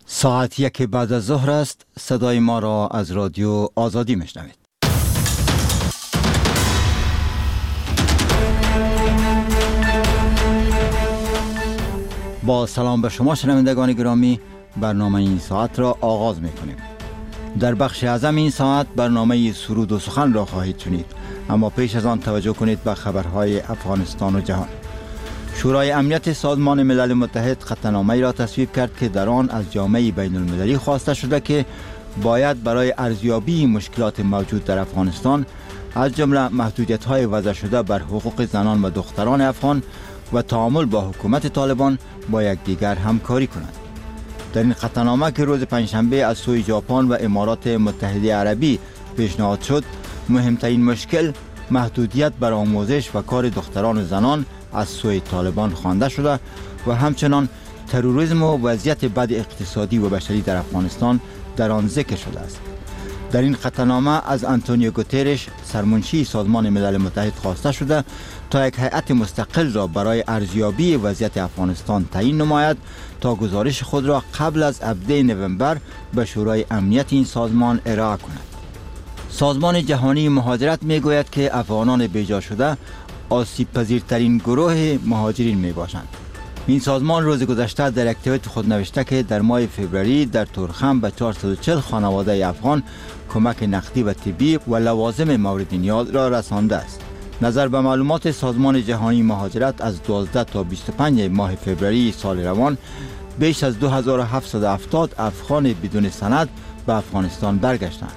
ساعت 1 بعد از ظهر است. صدای ما را از رادیو آزادی میشنوید. با سلام به شما شنوندگان گرامی، برنامه این ساعت را آغاز میکنیم. در بخش اعظم این ساعت برنامه سرود و سخن را خواهید شنید، اما پیش از آن توجه کنید به خبرهای افغانستان و جهان. شورای امنیت سازمان ملل متحد خطنامه‌ای را تصویب کرد که در آن از جامعه بین المللی خواسته شده که باید برای ارزیابی مشکلات موجود در افغانستان، از جمله محدودیت‌های وضع شده بر حقوق زنان و دختران افغان و تعامل با حکومت طالبان با یکدیگر همکاری کنند. در این خطنامه که روز پنجشنبه از سوی ژاپن و امارات متحده عربی پیشنهاد شد، مهمترین مشکل محدودیت بر آموزش و کار دختران و زنان از سوی طالبان خوانده شده و همچنان تروریسم و وضعیت بد اقتصادی و بشری در افغانستان در آن ذکر شده است. در این خطنامه از آنتونیو گوترش سرمنشی سازمان ملل متحد خواسته شده تا یک هیئت مستقل را برای ارزیابی وضعیت افغانستان تعیین نماید تا گزارش خود را قبل از 17 نوامبر به شورای امنیت این سازمان ارائه کند. سازمان جهانی مهاجرت میگوید که افغانان بیجا شده آسیب پذیرترین گروه مهاجرین می باشند. این سازمان روز گذشته در یک توییت خود نوشته که در ماه فوریه در تورخم به 440 خانواده افغان کمک نقدی و طبی و لوازم مورد نیاز را رسانده است. نظر به معلومات سازمان جهانی مهاجرت از 12 تا 25 ماه فوریه سال روان، بیش از 2770 افغان بدون سند به افغانستان برگشتند.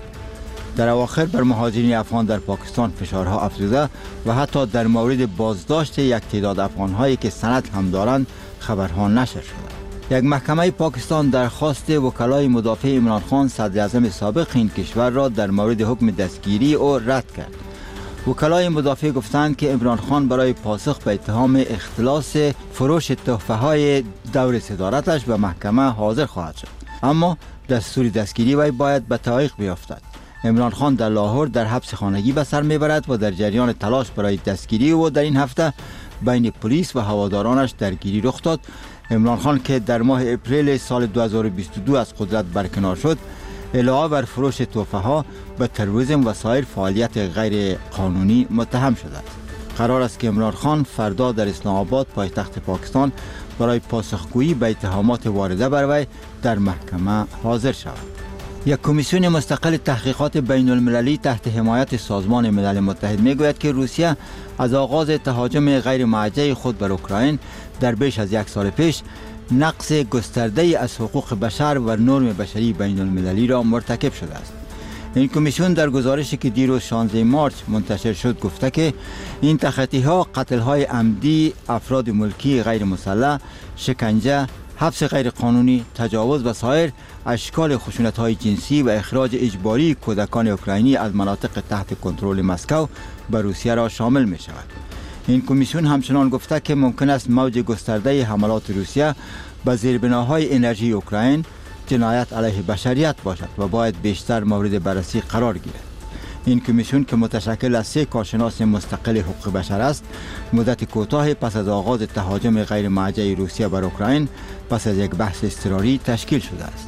در اواخر بر مهاجرین افغان در پاکستان فشارها افزوده و حتی در مورد بازداشت یک تعداد افغان‌هایی که سند هم دارند خبرها نشر شده. یک محکمه پاکستان درخواست وکلای مدافع عمران خان صدر اعظم سابق این کشور را در مورد حکم دستگیری او رد کرد. وکلای مدافع گفتند که عمران خان برای پاسخ به اتهام اختلاس فروش تحفه‌های دور صدارتش به محکمه حاضر خواهد شد، اما دستور دستگیری وی باید به تعویق بیفتد. عمران خان در لاهور در حبس خانگی به سر میبرد و در جریان تلاش برای دستگیری او در این هفته بین پلیس و هوادارانش درگیری رخ داد. عمران خان که در ماه اپریل سال 2022 از قدرت برکنار شد، علاوه بر فروش تحفه‌ها به تروریسم و سایر فعالیت غیر قانونی متهم شده است. قرار است که عمران خان فردا در اسلام آباد پایتخت پاکستان برای پاسخگویی به اتهامات وارده بر وی در محکمه حاضر شود. یک کمیسیون مستقل تحقیقات بین المللی تحت حمایت سازمان ملل متحد میگوید که روسیه از آغاز تهاجم غیر موجه خود بر اوکراین در بیش از یک سال پیش نقض گسترده از حقوق بشر و نرم بشری بین المللی را مرتکب شده است. این کمیسیون در گزارشی که دیروز 16 مارس منتشر شد گفته که این تخطی‌ها قتل‌های عمدی افراد ملکی غیر مسلح، شکنجه، حبس غیر قانونی، تجاوز و سایر اشکال خشونت‌های جنسی و اخراج اجباری کودکان اوکراینی از مناطق تحت کنترل مسکو به روسیه را شامل می شود. این کمیسیون همچنان گفته که ممکن است موج گسترده حملات روسیه به زیربناهای انرژی اوکراین جنایت علیه بشریت باشد و باید بیشتر مورد بررسی قرار گیرد. این کمیسیون که متشکل از 3 کارشناس مستقل حقوق بشر است، مدت کوتاه پس از آغاز تهاجم غیر موجه روسیه بر اوکراین پس از یک بحث اضطراری تشکیل شده است.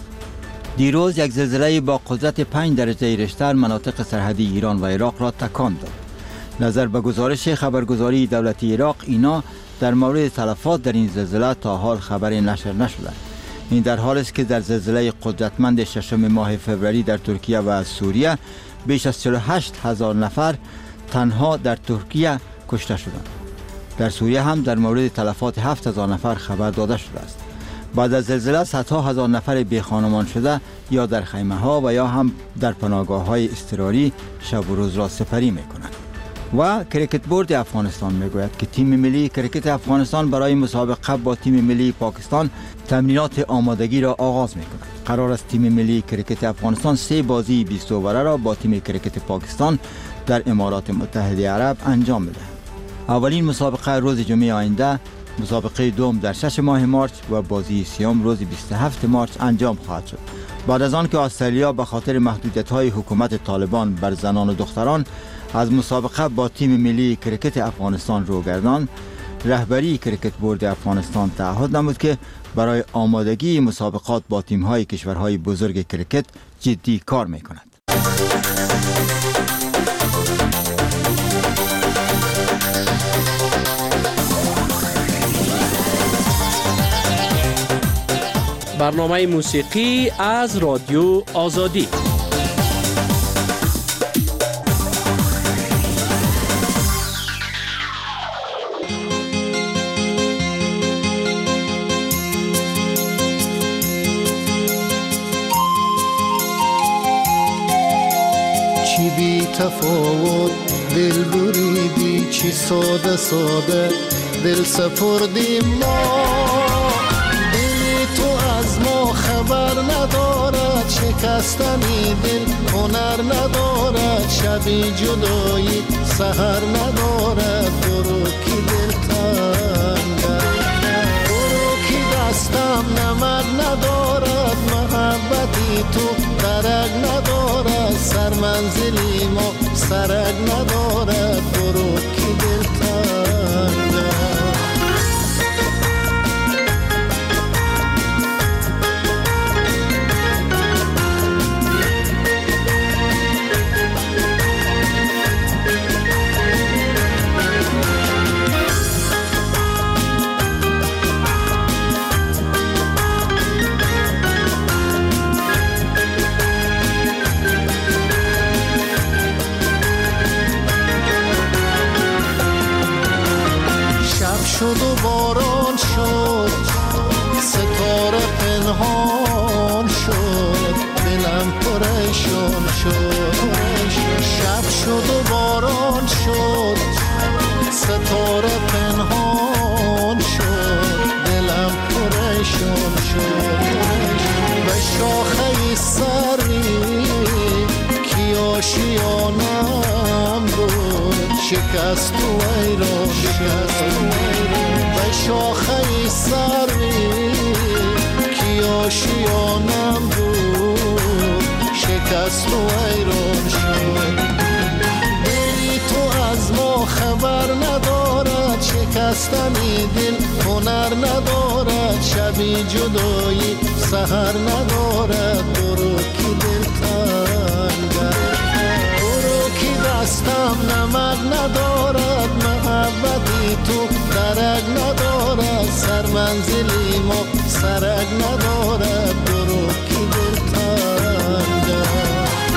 دیروز یک زلزله با قدرت 5 درجه ریشتر مناطق سرحدی ایران و عراق را تکان داد. نظر به گزارش خبرگزاری دولتی عراق، اینا در مورد تلفات در این زلزله تا حال خبری نشر نشده. این در حالی است که در زلزله قدرتمند 6 ماه فوریه در ترکیه و سوریه بیش از 48,000 نفر تنها در ترکیه کشته شدند. در سوریه هم در مورد تلفات 7,000 نفر خبر داده شده است. بعد از زلزله صدها هزار نفر بی خانمان شده یا در خیمه ها و یا هم در پناهگاه های اضطراری شب و روز را سپری می کنند. و کریکت بورد افغانستان می گوید که تیم ملی کریکت افغانستان برای مسابقه با تیم ملی پاکستان تمرینات آمادگی را آغاز می کند. قرار است تیم ملی کریکت افغانستان 3 بازی 20 اووره را با تیم کریکت پاکستان در امارات متحده عرب انجام بده. اولین مسابقه روز جمعه آینده، مسابقه دوم در 6 ماه مارس و بازی سوم روز 27 مارس انجام خواهد شد. بعد از آن که استرالیا به خاطر محدودیت‌های حکومت طالبان بر زنان و دختران از مسابقه با تیم ملی کریکت افغانستان رو گرداند، رهبری کریکت بورد افغانستان تعهد نمود که برای آمادگی مسابقات با تیم‌های کشورهای بزرگ کریکت جدی کار می‌کند. برنامه موسیقی از رادیو آزادی. چی بی تفاوت دل بریدی، چی ساده ساده دل سپردیم ما. خبر ندارد شکستنی دل هنر ندارد، شبی جدایی سحر ندارد. برو کی دل تنگم، برو کی دستم نمک ندارد. محبتی تو درک ندارد، سر منزلی ما سرک ندارد. برو کی دل تنگم. شد و باران شد، ستاره پنهان شد، دلم پریشان شد. شب شد و باران شد، ستاره پنهان شد، دلم پریشان شد. به شاخه سری کی آشیانم بود، شکست و ایران شد. به شاخه سری کی آشیانم بود، شکست و ایران شد. دلی تو از ما خبر ندارد، شکستنی دل هنر ندارد. شبی جدایی سحر ندارد. برو کی دل تنگم، برو کی دستم نمک ندارد. محبتی تو درک ندارد، سر منزلی ما سرک ندارد. برو کی دل تنگم.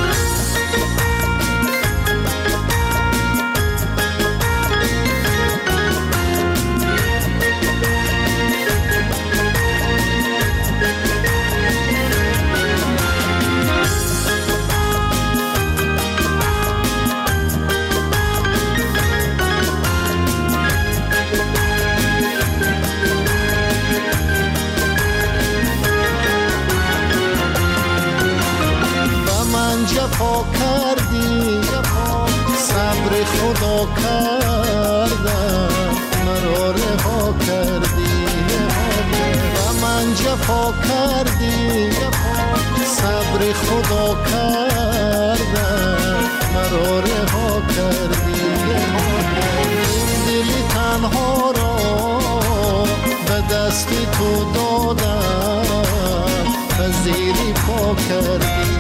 جفا کردی، صبر خدا کردم، مرا رها کردی. و من جفا کردی، صبر خدا کردم، مرا رها کردی. دلی تنها را به دستی تو دادم، پذیری پا کردی.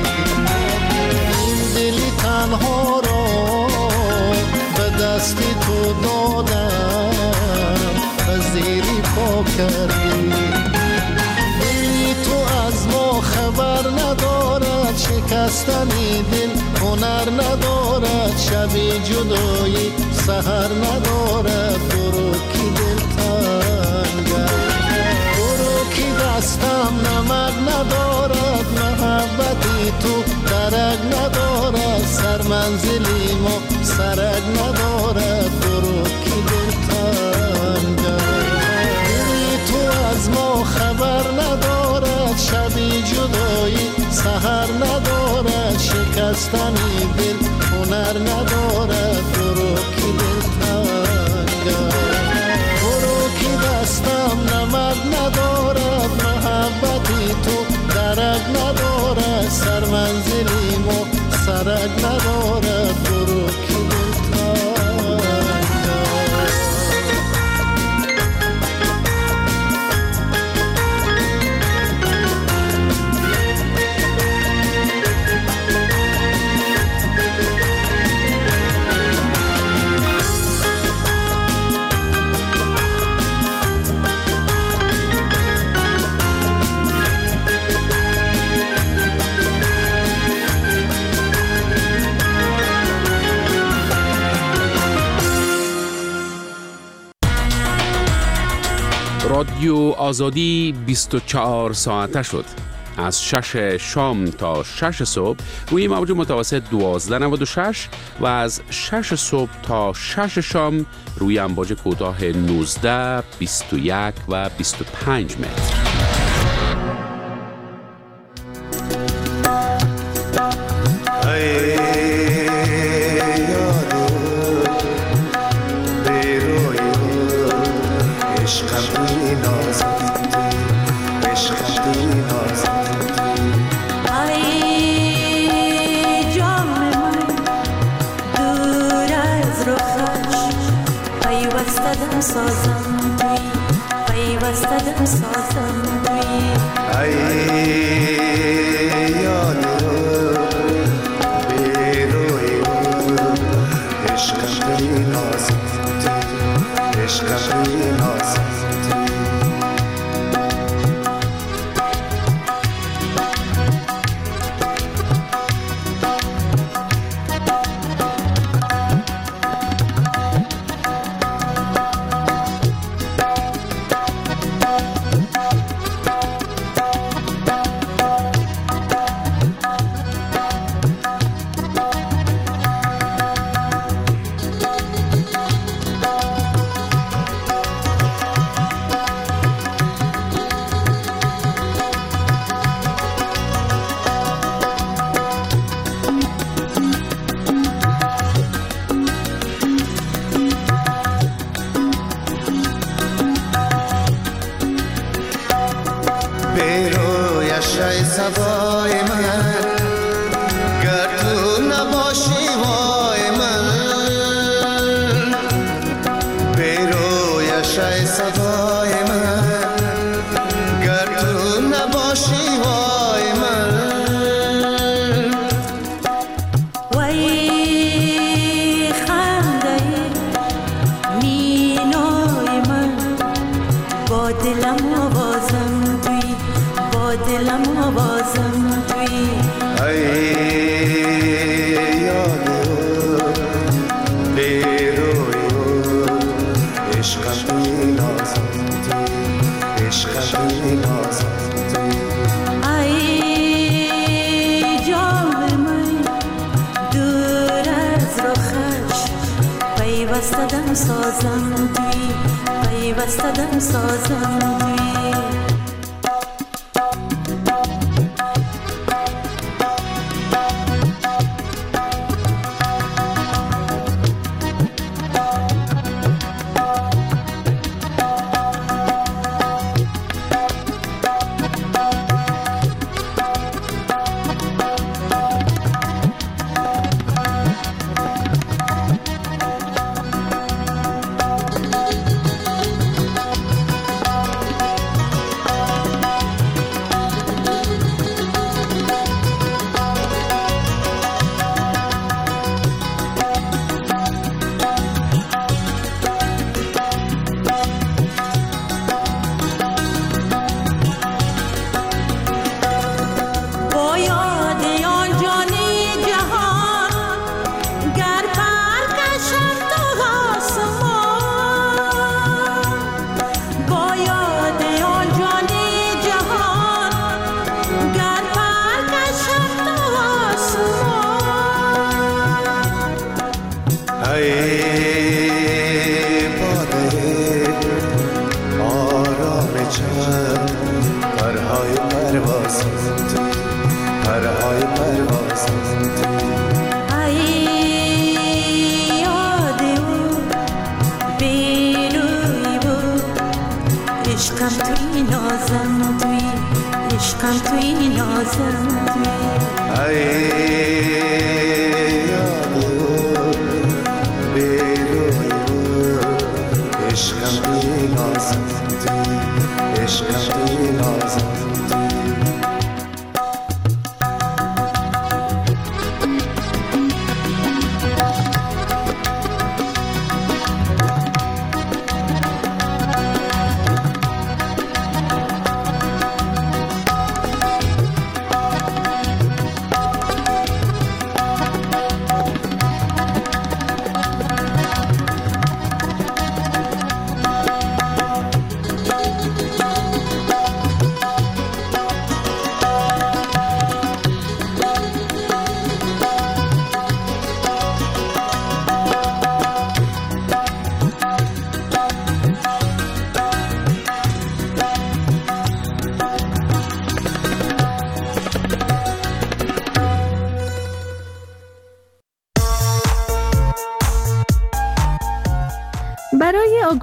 دلی تنها را به دستی تو دادم، پذیری پا کردی. دلی تو از ما خبر ندارد، شکستنی دل هنر ندارد. شبی جدایی سحر ندارد. برو کی دل تنگم، برو کی دستم نمک ندارد. محبتی تو درک ندارد، سر منزلی ما سرک ندارد. برو کی دل تنگم، دلی تو از ما خبر ندارد. شبی جدایی سحر ندارد، شکستنی دل هنر ندارد. برو کی دل تنگم، برو کی دستم نمک ندارد. محبتی تو درک ندارد، سر منزلی ما سرک ندارد. برو کی دل تنگم. رادیو آزادی 24 ساعته شد. از 6 شام تا 6 صبح روی موج متوسط 1296 و از 6 صبح تا 6 شام روی امواج کوتاه 19، 21 و 25 متر.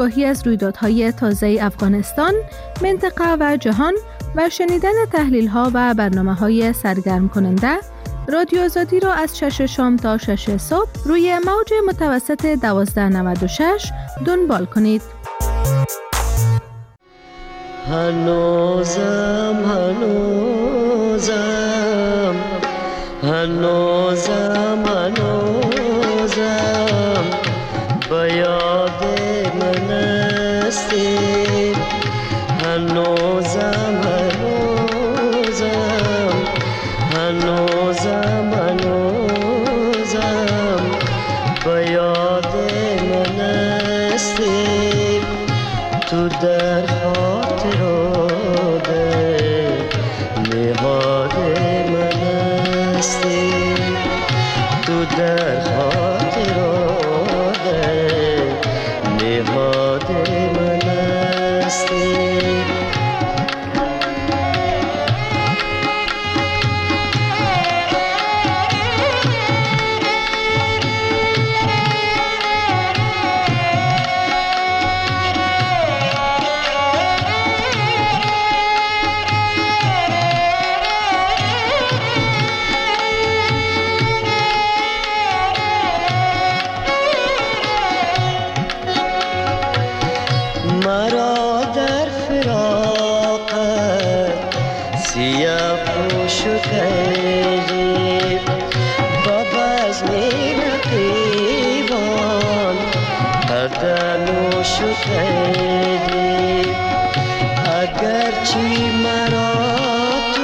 آگاهی از رویدادهای تازه افغانستان، منطقه و جهان و شنیدن تحلیل‌ها و برنامه‌های سرگرم کننده، رادیو آزادی را از 6 شام تا 6 صبح روی موج متوسط 1296 دنبال کنید. هنوزم با یاد من استی، هنوزم با یاد من استی، تو در خاطرات نهاد من استی، تو در خاطرات نهاد من استی. مرا در فراقت سیاه پوش کردی، با بزم رقیبان پردنوش کردی، اگرچه مرا تو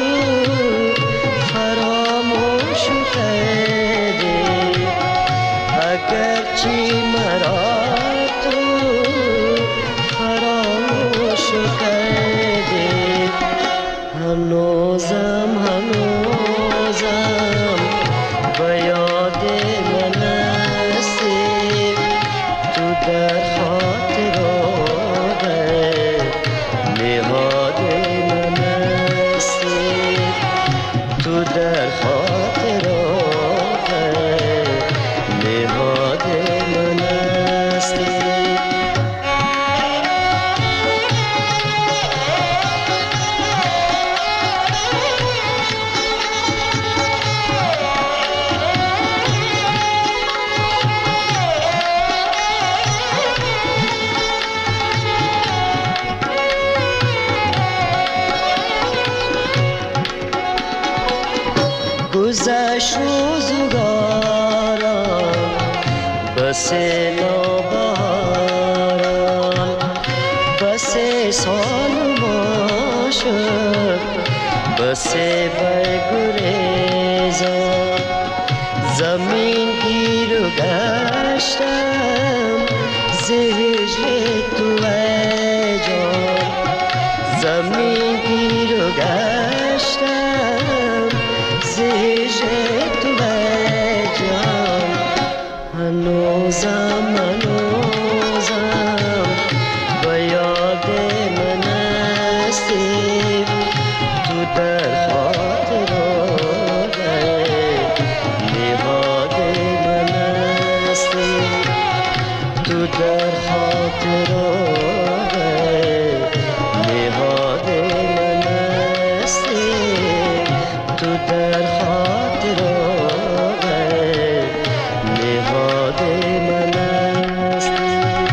فراموش کردی، اگرچه مرا هنوزم با یاد من استی، تو در خاطرات نهاد من استی، تو در خاطرات نهاد من استی. گذشت روزگاران بس نوبهاران، بس سال ما شد بس برگریزان، زمین گیر و گشتم ز هجر تو ای جان، زمین گیر و گشتم ز هجر تو ای جان. هنوزم با یاد من استی، تو در خاطرات نهاد من استی، تو در خاطرات نهاد من استی، تو در خاطرات نهاد من استی.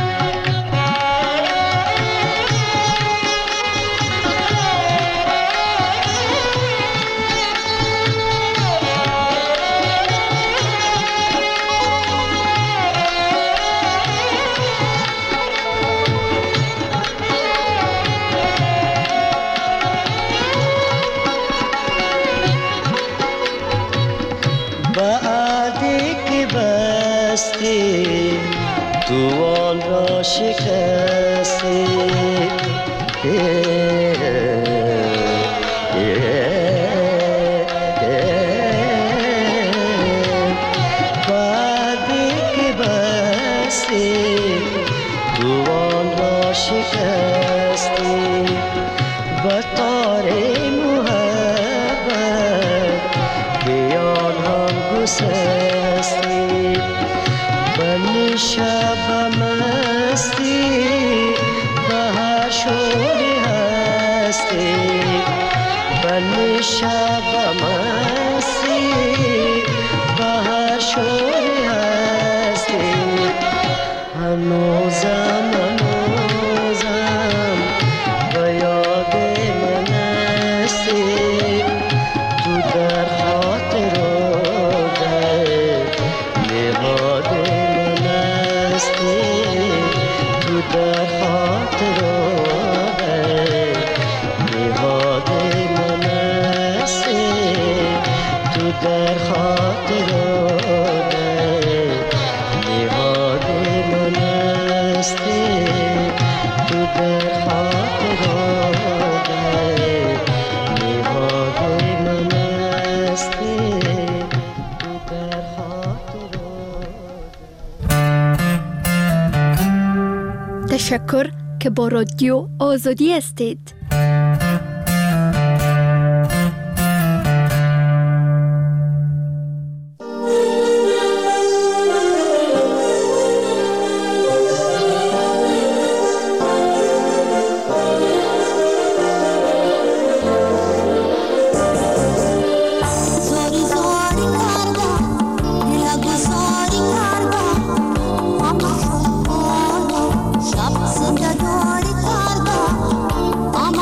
بعدی که بستی تو آن را شکستی، بعدی که بستی تو آن را شکستی، بطار محبت بیان هم گسستی، بلی شب مستی شوری هستی بل شب مستی بهر شوری هستی هنوزم به یاد من هستی تو در خاطر نهاد من هستی تو در خاطر نهاد من هستی تو در خاطر نهاد من هستی تو در خاطر نهاد من هستی تو در خاطر. تشکر که با رادیو آزادی هستید. I'm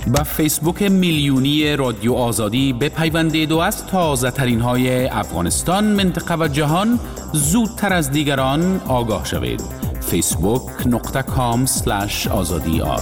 با فیسبوک میلیونی رادیو آزادی بپیوندید و از تازه ترین های افغانستان، منطقه و جهان زودتر از دیگران آگاه شوید. facebook.com/azadi.ar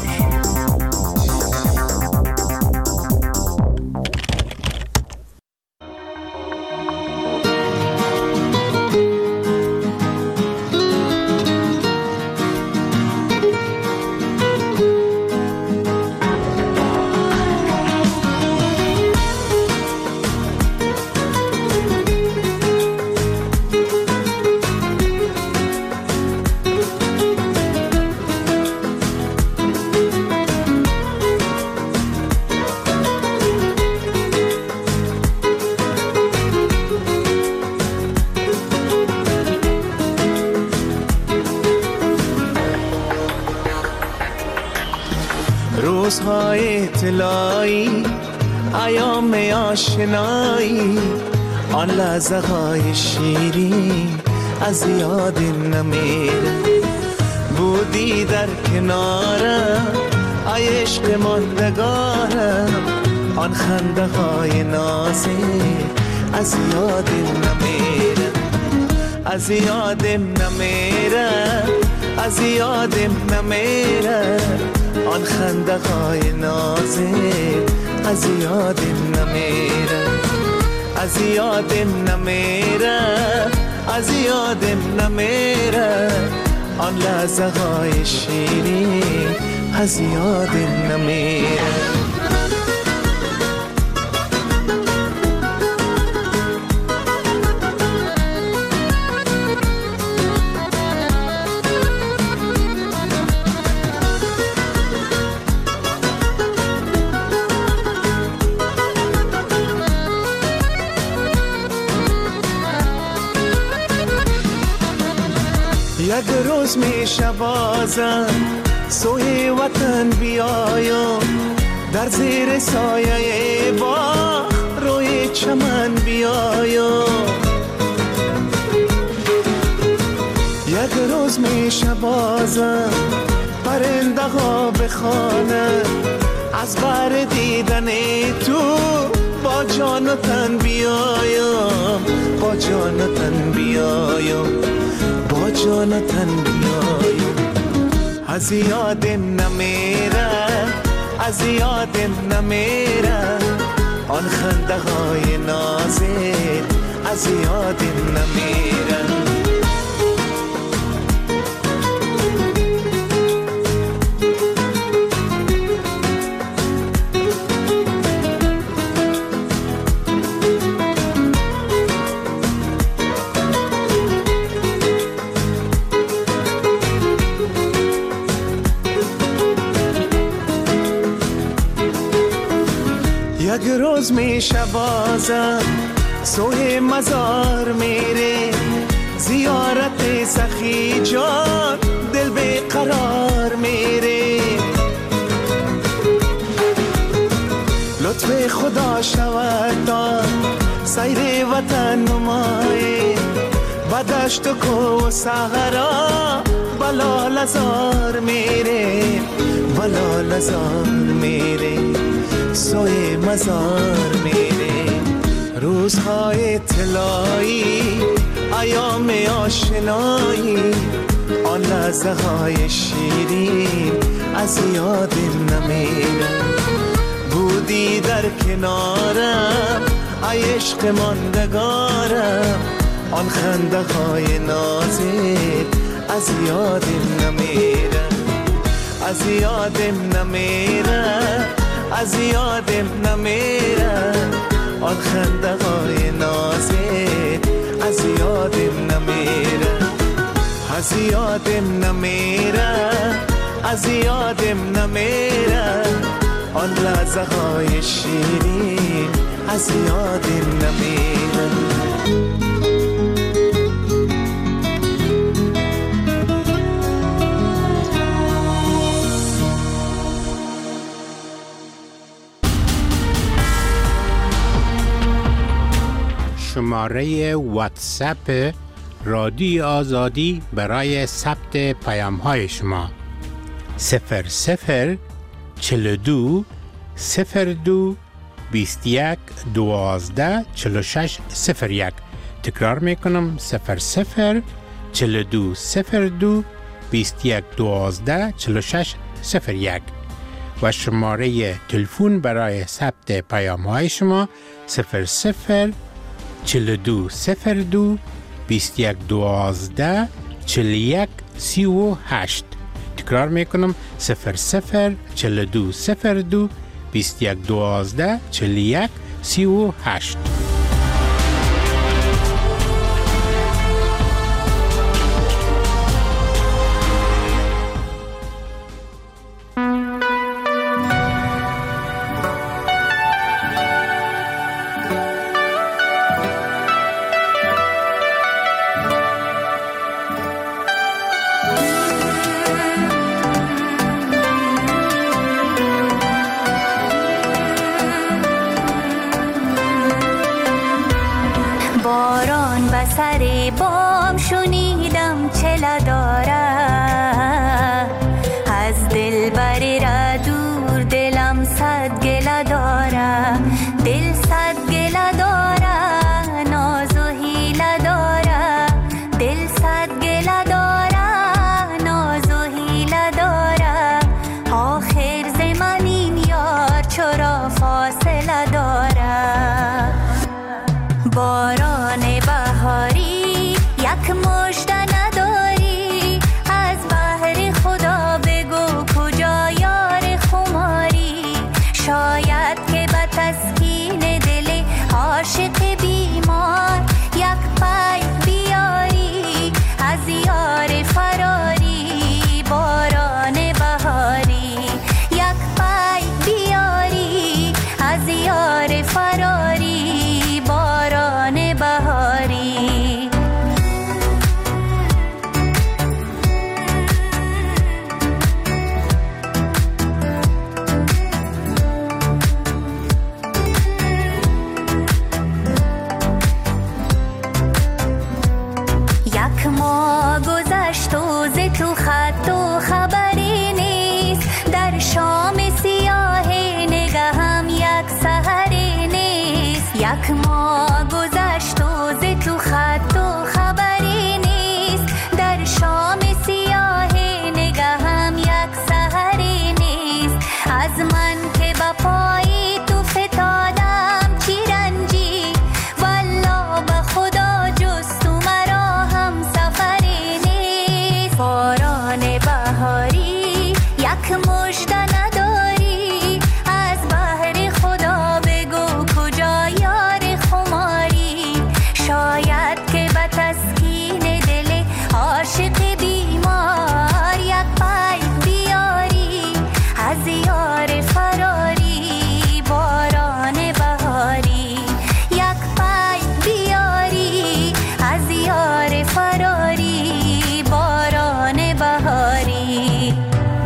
روزهای طلایی، ایام آشنایی، آن لحظه های شیرین از یاد نمیره. بودی در کنارم ای عشق ماندگارم، آن خنده های نازک از یاد نمیره. از یادم نمیره، از یادم نمیره، آن خنده های نازک از یادم نمیره. از یادم نمیره، از یادم نمیره، آن لحظه های شیرین از یادم نمیره. یک روز میشه بازم سوی وطن بیایم، در زیر سایه باغ روی چمن بیایم. یک روز میشه بازم پرنده ها بخوانند، از بر دیدن تو با جان و تن بیایم، با جان و تن بیایم، با جان و تن بیایم. از یادم نمیره، از یادم نمیره، آن خنده های نازک از یادم نمیره. یک روز میشه بازم سوی مزار میره، زیارت سخی جان دل به قرار میره. لطف خدا شود تا سیر وطن نمایی، بدشت و کو و صحرا بلا لزار میره، بلا لزار میره، سوی مزار میره. روزهای طلایی، ایام آشنایی، آن لحظه های شیرین از یادم نمیره. بودی در کنارم ای عشق ماندگارم، آن خنده های نازک از یادم نمیره. از یادم نمیره، از یادم نمیره، آن خنده های نازک از یادم نمیره. از یادم نمیره، از یادم نمیره، آن لحظه های شیرین از یادم نمیره. شماره واتساپ رادیو آزادی برای ثبت پیام های شما 0042 02 21 12 46 01. تکرار میکنم 00 42 02 21 12 46 01 و شماره تلفن برای ثبت پیام های شما 00 42 02 21 12 41 38. تکرار میکنم 00 42 02 21 12 41 38. باران به سر بام شنیدم چلا داره، از دل بری را دور دلم صد گله داره، دل صد گله داره، ناز و حیله داره، دل صد گله داره، ناز و حیله داره، آخر ز من این یار چرا فاصله داره. باران بهاری یک مژده نداری، از بحر خدا بگو کجا یار خماری، شاید که به تسکین دل عاشق بیمار یک پای بیاری از یار فراری. باران بهاری یک پای بیاری از یار فراری، باران بهاری. یک ماه گذشت و ز تو خط و خبری نیست، در شام سیاه نگهم یک سحری نیست. یک ماه گذشت و ز تو خط و خبری نیست، در شام سیاه نگهم یک سحری نیست. از من که به پای تو فتادم چی رنجی، والله به خدا جز تو مرا هم سفری نیست. باران بهاری یک مژده نداری، از بحر خدا بگو کجا یار خماری، شاید که به تسکین دل عاشق بیمار یک پای بیاری از یار فراری. باران بهاری یک پای بیاری از یار فراری، باران بهاری.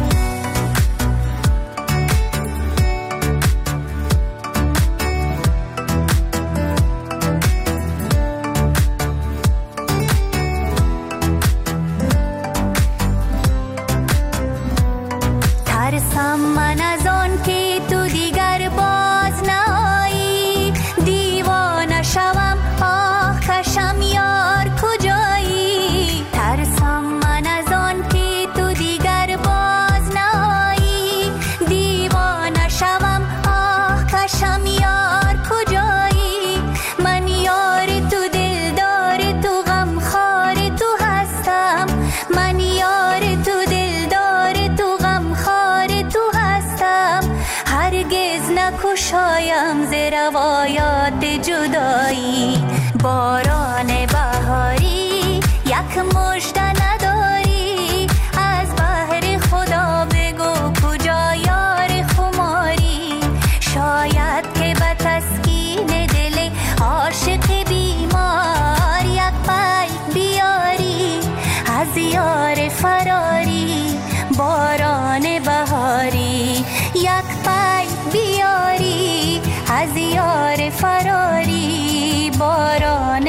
ترسم من از آن که تو دیگر باز نایی، دیوانه شوم آه کشم یار کجایی. ترسم من از آن که تو دیگر باز نایی، دیوانه شوم آه کشم یار کجایی. من یار تو دلدار تو غمخوار تو هستم، من یار تو دلدار تو غمخوار تو هستم، هرگز نکشایم ز روایات جدایی. باران بهاری یک مژده نداری، از بحر خدا بگو کجا یار خماری، شاید که به تسکین دل عاشق بیمار یک پای بیاری از یار فراری. باران بهاری یک پای بیاری از یار فراری، باران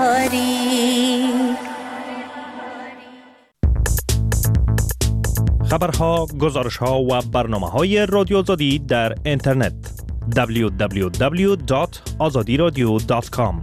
بهاری. خبرها، گزارشها و برنامه‌های رادیو آزادی در اینترنت www.azadiradio.com.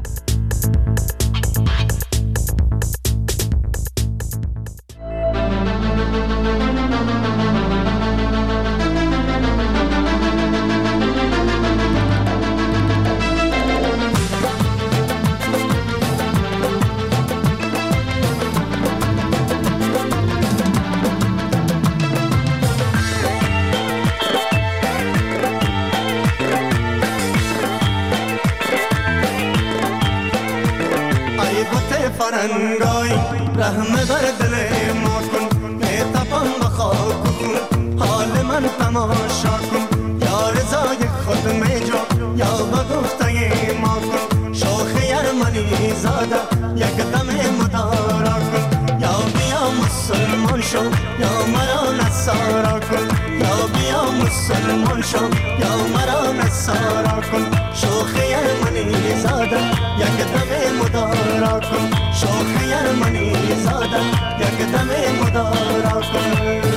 فرنگای رحم بر دل ما کن تپان و خاک کن حال من تماشا کن یا رضای خود میجا یا با گفته ما کن شوخ یرمنی زاده یک دم مدارا کن یا بیا مسلمان شو یا مرا نصارا کن یا بیا مسلمان شو یا مرا نصارا کن شوخ یرمنی زاده یک دم مدارا کن شوخ یرمنی زاده یک دم مدارا کن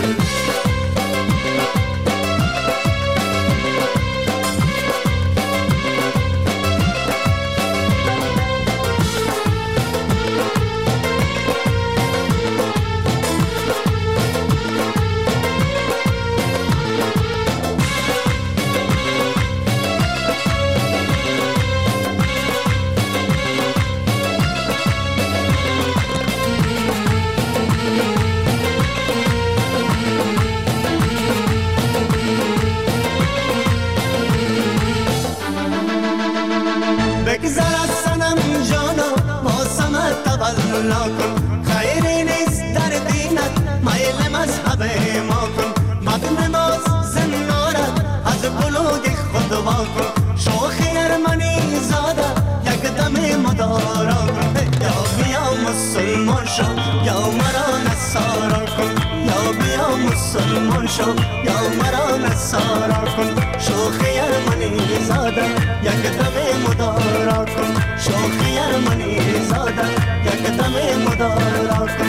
خیری نیست در دینت میل مذهب ما کن مد نماز زنارت از بلوگ خود وا کن شوخ یرمنی زاده یک دم مدارا کن یا بیا مسلمان شو یا مرا نصارا کن یا بیا مسلمان شو یا مرا نصارا کن شوخ یرمنی زاده یک دم مدارا کن شوخ یرمنی زاده یک دم مدارا کن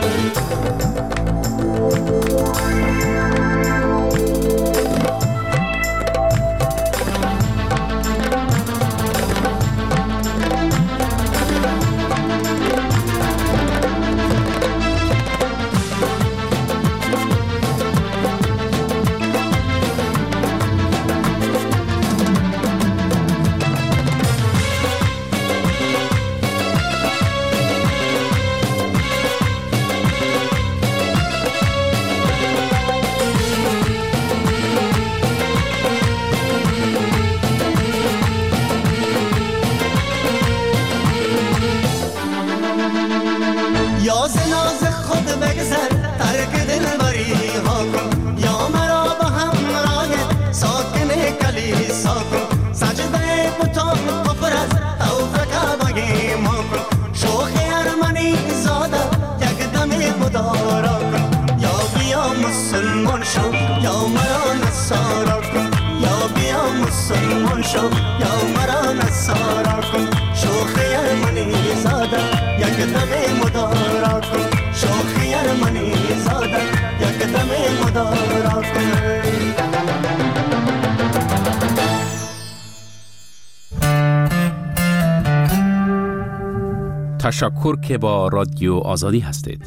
یا زناز خود بگذر ترک دلبری ها کن یا مرا به همراه ساکن کلیسا کن سجده بتان کفر از طوف کعبه ما کن شوخ یرمنی زاده یک دم مدارا کن یا بیا مسلمان شو یا مرا نصارا کن یا بیا مسلمان شو یا مرا نصارا کن شوخ یرمنی زاده یک دم مدارا کن شوخ یرمنی زاده یک دم مدارا کن تشکر که با رادیو آزادی هستید.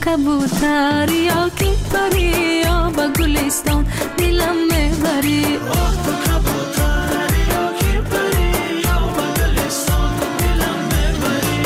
کبوتر یا کی پری یا به گلستان دلم میبری تو کبوتر یا کی پری یا به گلستان دلم میبری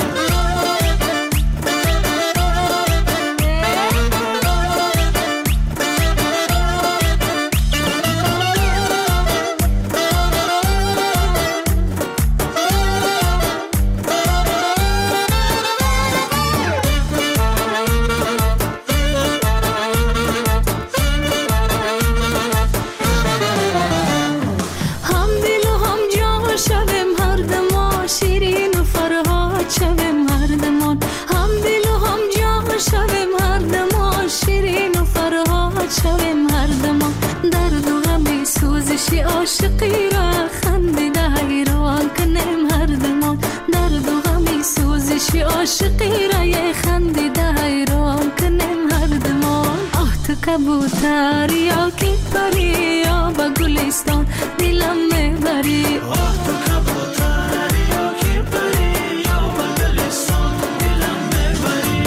عاشقی را خندیده حیران کنیم هر دمان درد و غمی سوزشی عاشقی را یه خندیده حیران کنیم هر دمان تو کبوتر یا کی پری یا به گلستان دلم میبری تو کبوتر یا کی پری یا به گلستان دلم میبری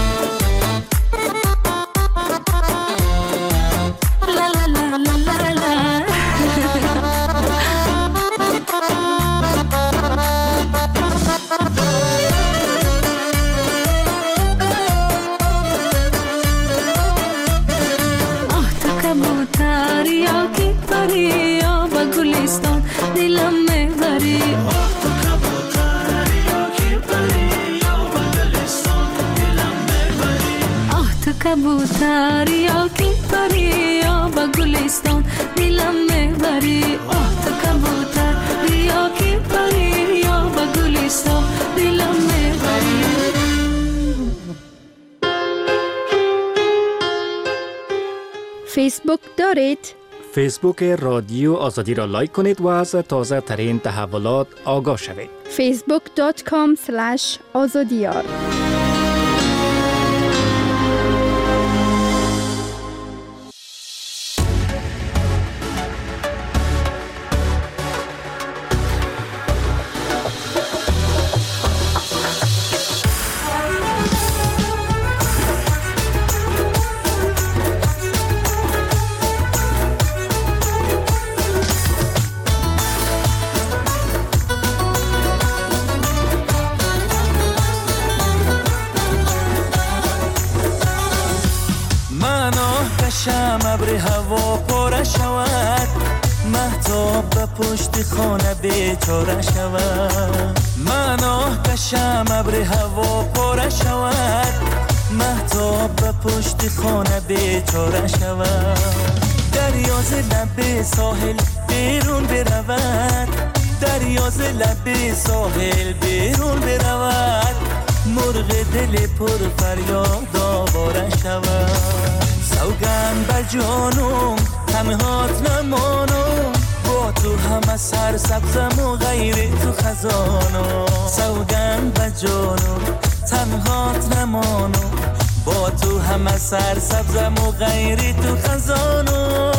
لا لا لا لا لا دلم میبری تو کبوتر یا کی پری یا به گلستان دلم میبری تو کبوتر یا کی پری یا به گلستان دلم میبری تو کبوتر یا کی پری یا به گلستان دلم میبری فیسبوک دارید؟ فیسبوک رادیو آزادی را لایک کنید و از تازه ترین تحولات آگاه شوید. facebook.com/azadiyar ابر هوا پاره شود مهتاب به پشت خانه بیچاره شود من آه کشم ابر هوا پاره شود مهتاب به پشت خانه بیچاره شود دریا ز لب ساحل بیرون برود دریا ز لب ساحل بیرون برود مرغ دل پر فریاد آواره شود سوگند بر جانم همه هات نمانم با تو همه سر سبزم و غیر تو خزانم سوگند بر جانم همه هات نمانم با تو همه سر سبزم و غیر تو خزانم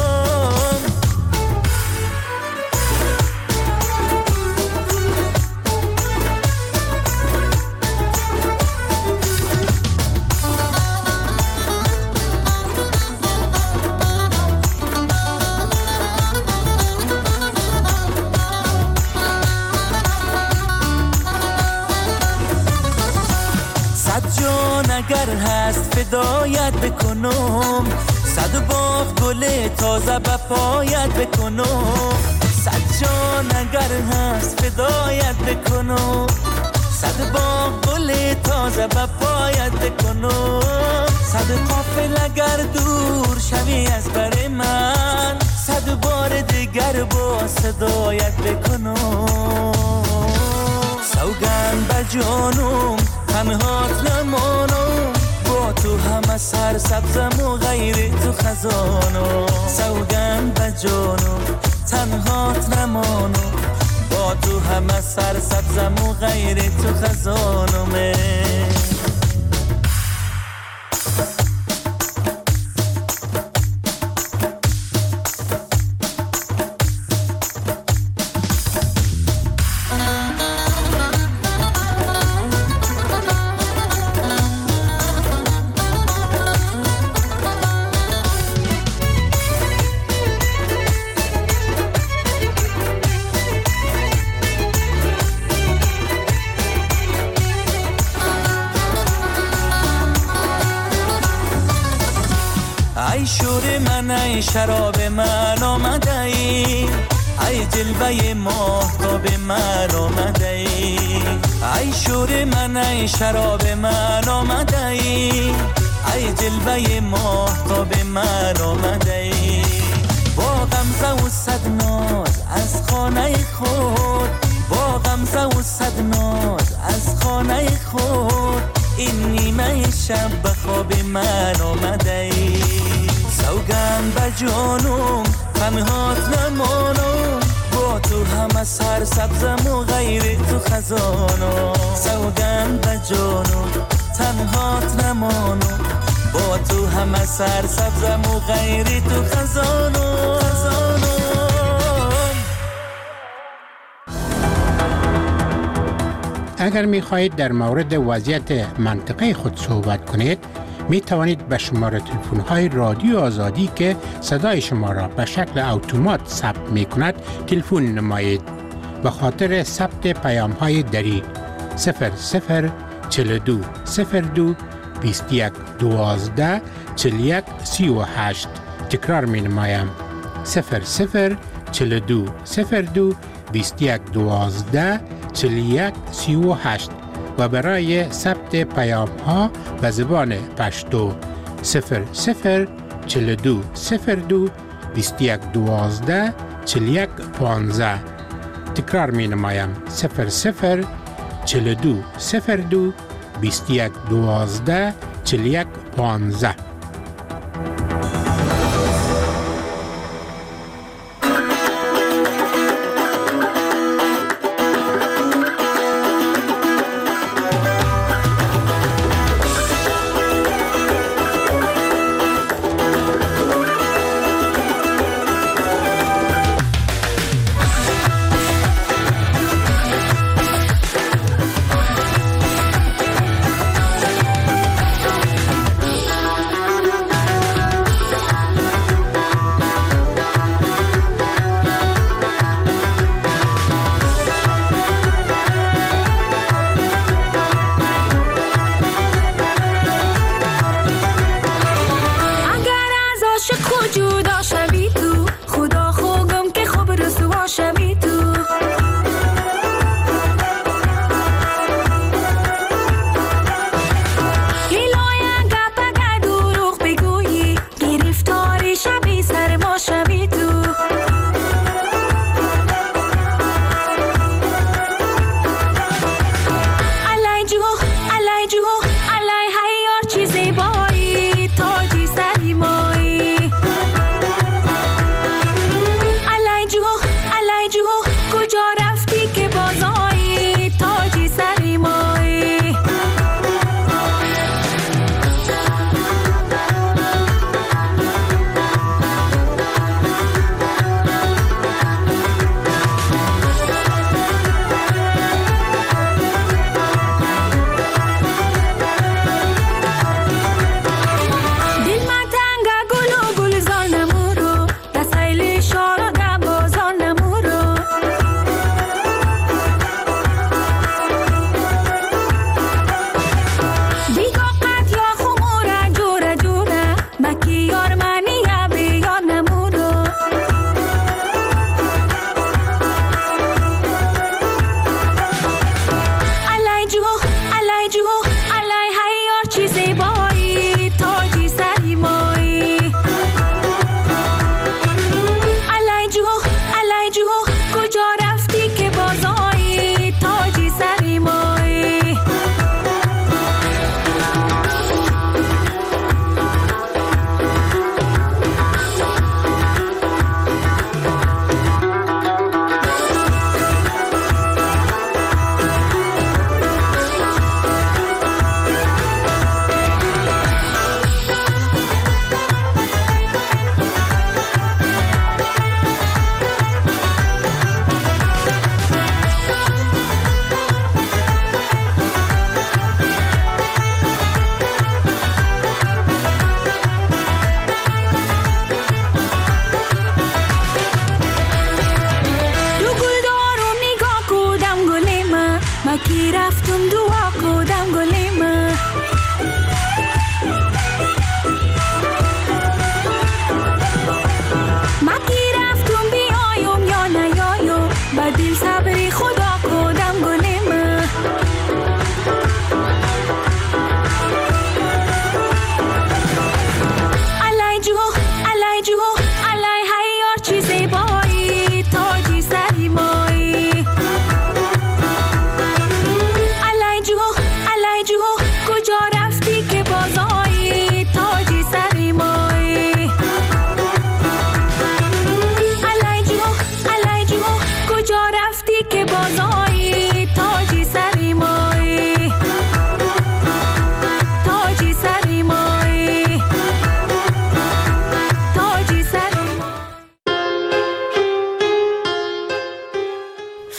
اگر هست فدایت بکنم صد باغ گل تازه به پایت بکنم صد جان اگر هست فدایت بکنم صد باغ گل تازه به پایت بکنم صد قافل اگر دور شوی از بر من صد بار دیگر با صدایت بکنم سوگند بر جانم همه هات نمانم با تو همه سر سبزم و غیر تو خزانم سوگند به جانم تنهات نمانم با تو همه سر سبزم و غیر تو خزانم ای شور من ای شراب من آمده ای، ای جلوه ماهتاب من آمده ای، ای شور من ای شراب من آمده ای، ای جلوه ماهتاب من آمده ای. با غمزه و صد ناز از خانه خود، با غمزه و صد ناز از خانه خود، این نیمه شب به خواب من آمده ای. سوگند به جانم تنهات نمانم، با تو همه سر سبزم و غیر تو خزانم. سوگند به جانم تنهات نمانم، با تو همه سر سبزم و غیر تو خزانم. اگر می خواهید در مورد وضعیت منطقه خود صحبت کنید، می توانید به شماره تلفن های رادیو آزادی که صدای شما را به شکل اتومات ثبت می کند تلفن نمایید. به خاطر ثبت پیام های دری 00 42 02 21 12 41 38. تکرار می نمایم 00 42 02 21 12 41 38 و برای ثبت پیام ها به زبان پشتو 00 42 02 21 12 41 15. تکرار می نمایم 00 42 02 21 12 41 15.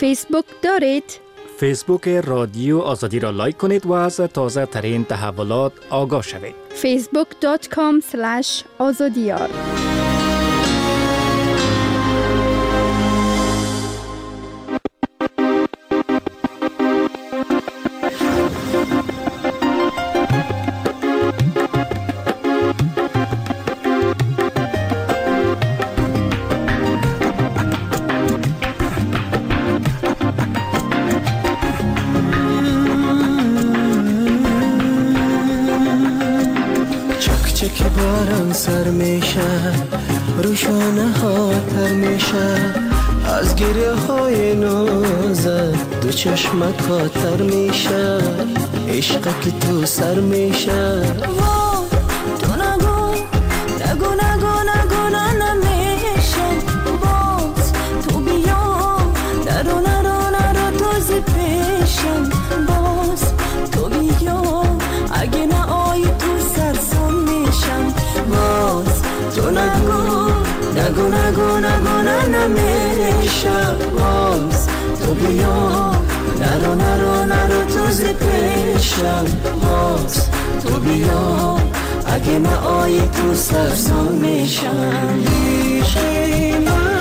فیسبوک دارید؟ فیسبوک رادیو آزادی را لایک کنید و از تازه ترین تحولات آگاه شوید. facebook.com/azadiyar. که باران سر میشه روشانه ها تر میشه از گریه های نازت دو چشمت خاطر میشه عشق که تو سر میشه تو نگو نگو نگو نگو نمیشه باز تو بیا نرو نرو نرو تازه پیشم باز تو بیا اگه نه آی تو سرسان میشم باز تو نگو نگو نگو نگو نمیشه باز تو بیا نرو نرو نرو تازه پیشم باز تو بیا اگه نه آی تو سرسان میشم عشقی من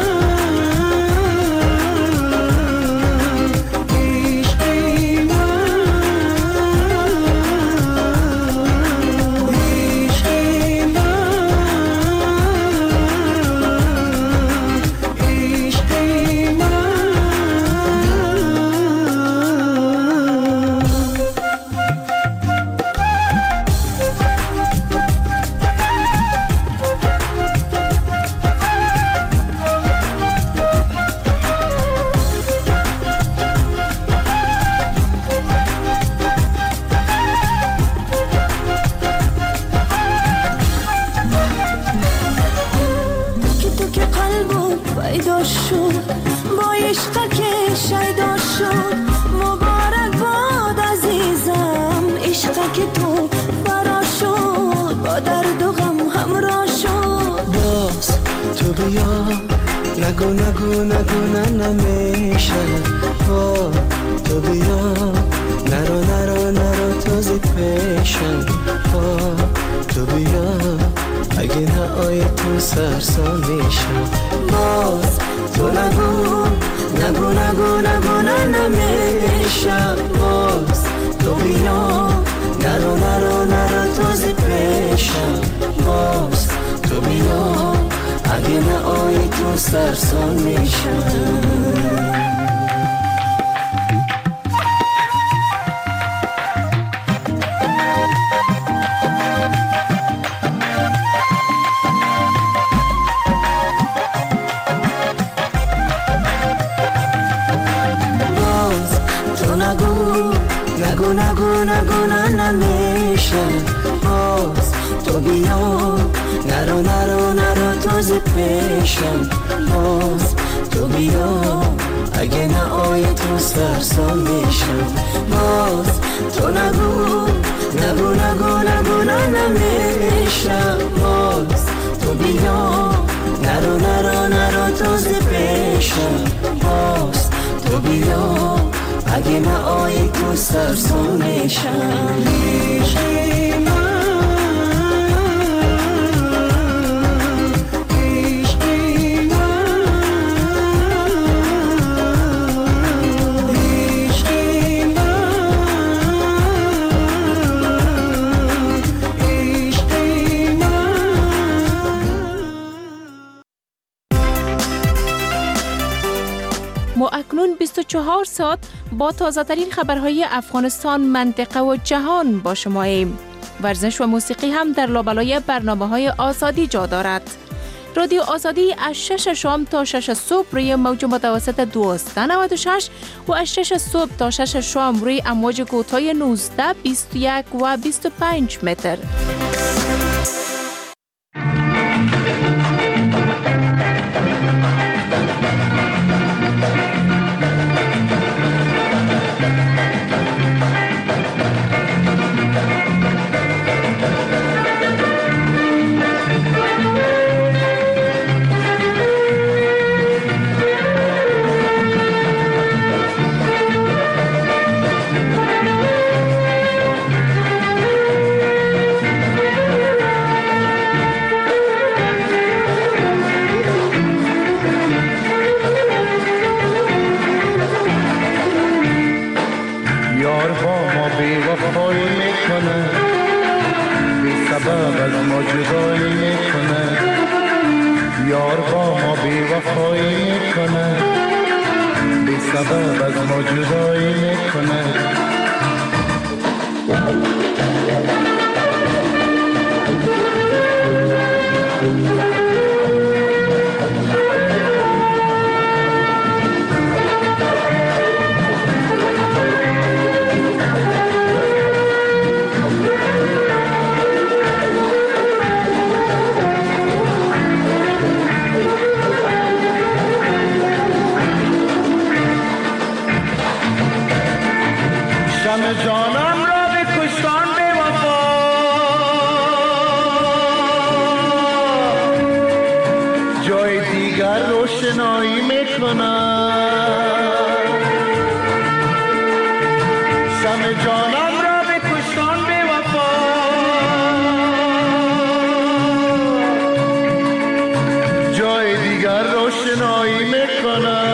نگو نگو نگو نمیشه تو بیا نرو نرو نرو تازه پیشم تو بیا اگه نه آی تو سرسان میشم باز تو نگو نگو نگو نگو نمیشه باز تو بیا نرو نرو نرو تازه پیشم باز تو بیا اگه نه آی تو سرسان میشم باز تو نگو نگو نگو نگو نمیشه باز تو بیا نرو نرو نرو تازه پیشم باز تو بیا اگه نه آی تو سرسان میشم باز تو نگو نگو نگو نگو نمیشه باز تو بیا نرو نرو نرو تازه پیشم باز تو بیا اگه نه آی تو سرسان میشم عشقی من ما اکنون 24 ساعت با تازه ترین خبرهای افغانستان، منطقه و جهان با شماییم. ورزش و موسیقی هم در لابلای برنامه‌های آزادی جا دارد. رادیو آزادی از 6 شام تا 6 صبح روی موج متوسط 1296 و از 6 صبح تا 6 شام روی امواج کوتاه 19، 21 و 25 متر. وفایی میکنه، بی سبب از ما جدایی میکنه. جانم را به کشتان به وفا، جای دیگر روشنایی میکنم. شم جانم را به کشتان به وفا، جای دیگر روشنایی میکنم.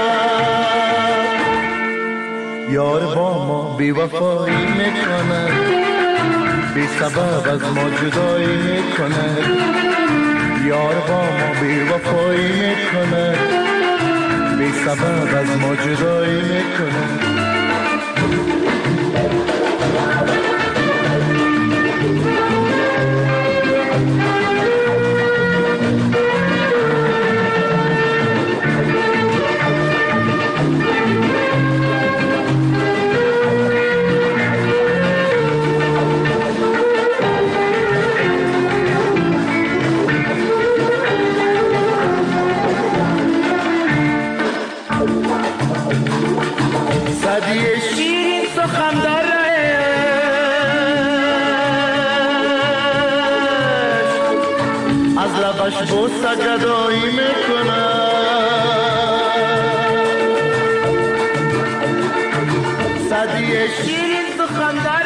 یار با ما بی وفایی میکنه، بی سبب از ما جدایی میکنه. یار با ما بی وفایی میکنه، بی سبب از ما جدایی میکنه. صدی شیرین سخن در از لبش بوسه گدایی میکنه. صدی شیرین سخن در